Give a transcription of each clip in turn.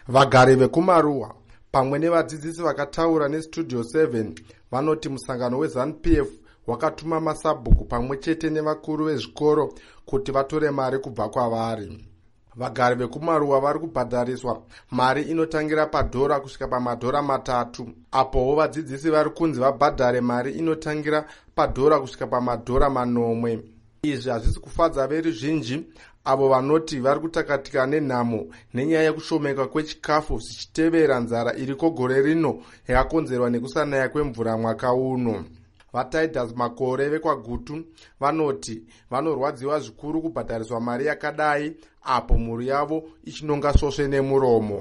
Vagari vekumaruwa pamwe nevadzidzisi vakataura neStudio 7 vanoti musangano weZANU-PF wakatuma masabhuku pamwe chete nevakuru vezvikoro kuti vatore mari kubva kwavari. Vagari vekumaruwa vari kubhadhariswa mari inotangira padhora kusvika pamadhora 3, apowo vadzidzisi vari kunzi vabhadhare mari inotangira padhora kusvika pamadhora 9. Izvi hazvisi kufadza veruzhinji avo vanoti vari kutakatika nenhamo nenyaya yekushomeka kwechikafu zvichitevera nzara iriko gore rino yakakonzerwa nekusanaya kwemvura mwaka uno. VaTitus Makore vekwaGutu vanoti vanorwadziwa zvikuru kubhadhariswa mari yakadai apo mhuri yavo ichinonga svosve nemuromo.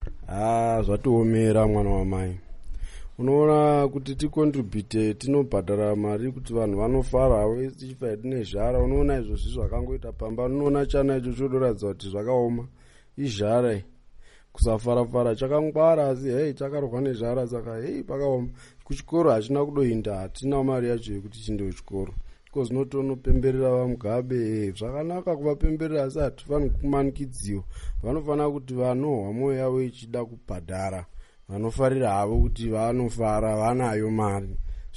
Zvatiomera mwana wamai. Unoona kuti tikontribute tinobhadhara mari kuti vanhu vanofara havo tichifa tine zhara. Unoona izvozvi zvakangoita pamba. Unoona chana icho chodoratidza kuti zvakaoma izhara kusafara chakangwara asi chakarwa nezhara saka pakaoma. Kuchikoro hachina kudoinda, hatina mari yacho yekuti chinde kuchikoro. Zvinotopemberera vaMugabe zvakanaka kuvapemberera asi hatifaniri kumanikidziwa. Vanofanira kuti vanohwa mwoyo yavo ichida kubhadhara. Vanofarira havo kuti vanofara vanayo mari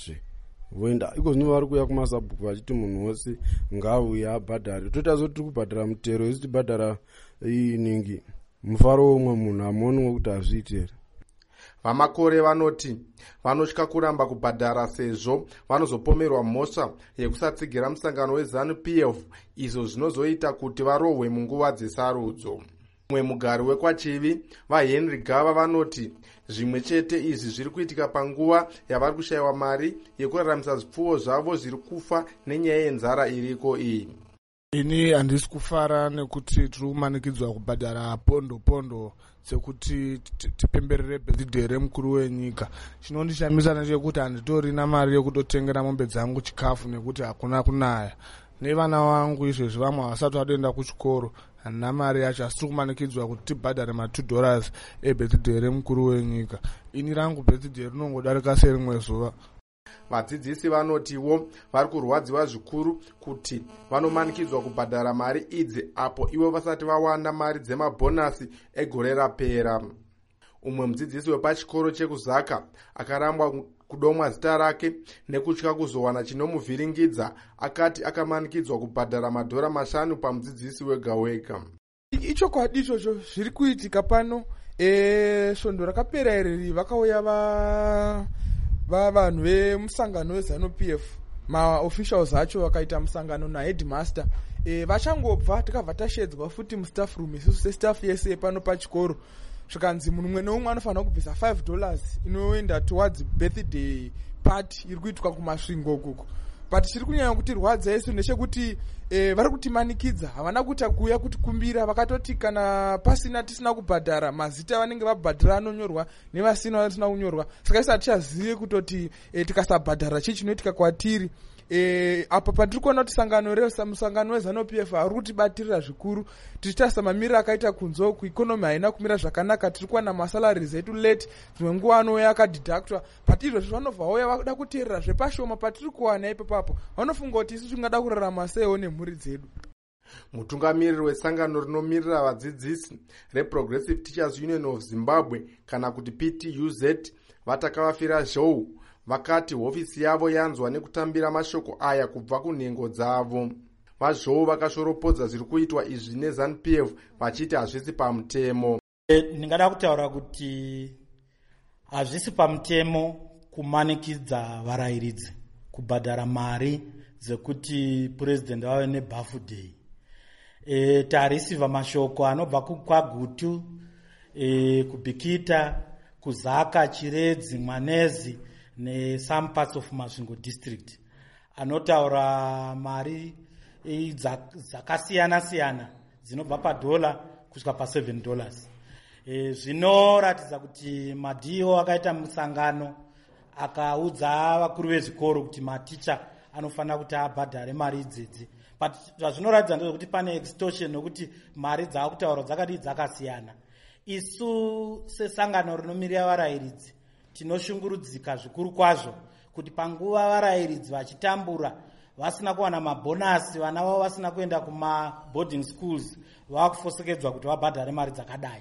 voenda iko zvino vari kuuya kumasabhuku vachiti munhu wose ngauye abhadhare. Toita zoti tiri kubhadhara mutero isi tibhadhara iningi mufaro womwe munhu hamuoni wekuti hazviiti here. VaMakore vanoti vanotya kuramba kubhadhara sezvo vanozopomerwa mhosva yekusatsigira musangano weZANU-PF, izvo zvinozoita kuti varohwe munguva dzesarudzo. Mumwe mugari wekwaChivi vaHenry Gava vanoti zvimwe chete izvi zviri kuitika panguva yavari kushayiwa mari yekuraramisa zvipfuwo zvavo zviri kufa nenyaya yenzara iriko iyi. Ini handisi kufara nekuti tiri kumanikidzwa kubhadhara pondo sekuti tipemberere birthday remukuru wenyika. Chinondishamisa ndechekuti handitorina mari yekutotengera mombe dzangu chikafu nekuti hakuna kunaya. Nevana vangu izvezvi vamwe havasati vadoenda kuchikoro, handina mari yacho asi tiri kumanikidzwa kuti tibhadhare $2 ebirthday remukuru wenyika. Ini rangu birthday rinongodarika serimwe zuva. Vadzidzisi vanotiwo vari kurwadziwa zvikuru kuti vanomanikidzwa kubhadhara mari idzi apo ivo vasati vawana mari dzemabhonasi egore rapera. Umwe mudzidzisi wepachikoro chekuZaka akarambwa kudomwa zita rake nekutya kuzowana chinomuvhiringidza akati akamanikidzwa kubhadhara $5 pamudzidzisi wega wega. Ichokwadi ichocho zviri kuitika pano. Svondo rakapera iri vakauya vanhu vemusangano weZANU-PF, maofficials acho vakaita musangano naheadmaster. Vachangobva tikabva tashedzwa futi mustaff room isusu sestaff yese pano pachikoro zvikanzi munhu mumwe neumwe anofanira kubvisa $5 inoenda towards birthday party iri kuitwa kumasvingo ukoko. But chiri kunyanya kuti rwadza isu ndechekuti vari kutimanikidza, havana kuita kuuya kutikumbira. Vakatoti kana pasina tisina kubhadhara mazita vanenge vabhadhara anonyorwa nevasina vasina kunyorwa. Saka isa tichazive kutoti tikasabhadhara chii chinoitika kwatiri. Apa patiri kuona kuti musangano weZANU-PF hari kutibatirira zvikuru. Tichitarisa mamiriro akaita kunzo kuikonomi haina kumira zvakanaka. Tiri kuwana masalaries edu late, dzimwe nguva anouya akadhidhaktwa. But izvozvo vanobva vauya vada kuteerera zvepashoma patiri kuwana ipapo. Vanofunga kuti isu tingada kurarama seiwo nemhuri dzedu. Mutungamiriri wesangano rinomirira vadzidzisi reProgressive Teachers Union of Zimbabwe kana kuti PTUZ vatakavafira zhou vakati hofisi yavo yanzwa nekutambira mashoko aya kubva kunhengo dzavo. VaZhou vakashoropodza zviri kuitwa izvi neZANU-PF vachiti hazvisi pamutemo. Ndingada kutaura kuti hazvisi pamutemo kumanikidza varayiridzi kubhadhara mari dzekuti president vave nebirthday. Tarisivha mashoko anobva kwaGutu, kuBhikita, kuZaka, Chiredzi, Mwanezi some parts of Masvingo district anotaura mari dzakasiyana dzinobva $1 kusvika $7. Zvinoratidza kuti madhiyo akaita musangano akaudza vakuru vezvikoro kuti maticha anofanira kuti abhadhare mari idzidzi. But zvazvinoratidza ndezvekuti pane extortion nokuti mari dzaakutaura dzakadii dzakasiyana. Isu sesangano rinomirira varayiridzi tinoshungurudzika zvikuru kwazvo kuti panguva varayiridzi vachitambura vasina kuwana mabhonasi, vana vavo vasina kuenda kuma boarding schools, vakufosekedzwa kuti vabhadhare mari dzakadai.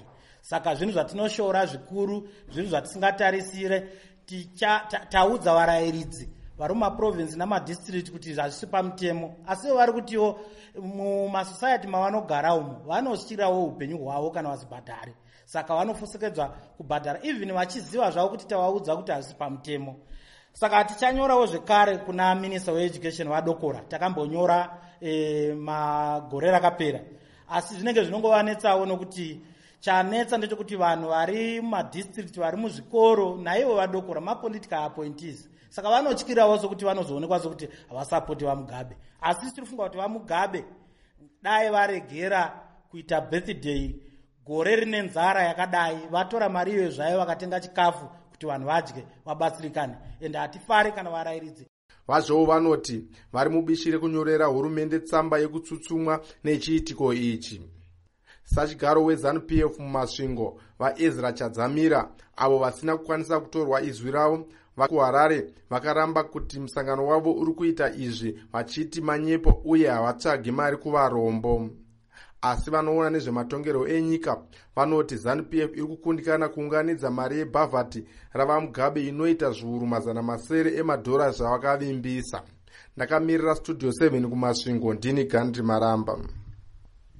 saka zvinhu zvatinoshora zvikuru, zvinhu zvatisingatarisire. Taudza varayiridzi vari mumaprovinsi namadistrict kuti zvazvisi pamutemo, asi vari kutiwo mumasociety mavanogara umo vanotyirawo upenyu hwavo kana vazibhadhari, saka vanofosekedzwa kubhadhara even vachiziva zvavo kuti tavaudza kuti hazvisi pamutemo. Saka tichanyorawo zvekare kuna minister weeducation vadokora, takambonyora magore rakapera, asi zvinenge zvinongovanetsawo nokuti chanetsa ndechekuti vanhu vari mumadistrict vari muzvikoro naivo vadokora mapolitical appointees, saka vanotyirawo sokuti vanozoonekwa sokuti havasapoti vamugabe. Asi tiri kufunga kuti vamugabe dai varegera kuita birthday gore rine nzara yakadai, vatora mari iyo zvayo vakatenga chikafu kuti vanhu vadye vabatsirikane, ende hatifari kana varayiridzi. Vazvowo vanoti vari mubishi rekunyorera hurumende tsamba yekutsutsumwa nechiitiko ichi. Sachigaro weZANU-PF mumasvingo vaEzra Chadzamira, avo vasina kukwanisa kutorwa izwi ravo vakuHarare, vakaramba kuti musangano wavo uri kuita izvi vachiti manyepo uye havatsvagi mari kuvarombo. Asi vanoona nezvematongerwo enyika vanoti ZANU-PF iri kukundikana kuunganidza mari yebhavhati rava Mugabe inoita zviuru mazana masere emadhora zvavakavimbisa. Ndakamirira Studio 7 kumasvingo, ndini Gandhi Maramba.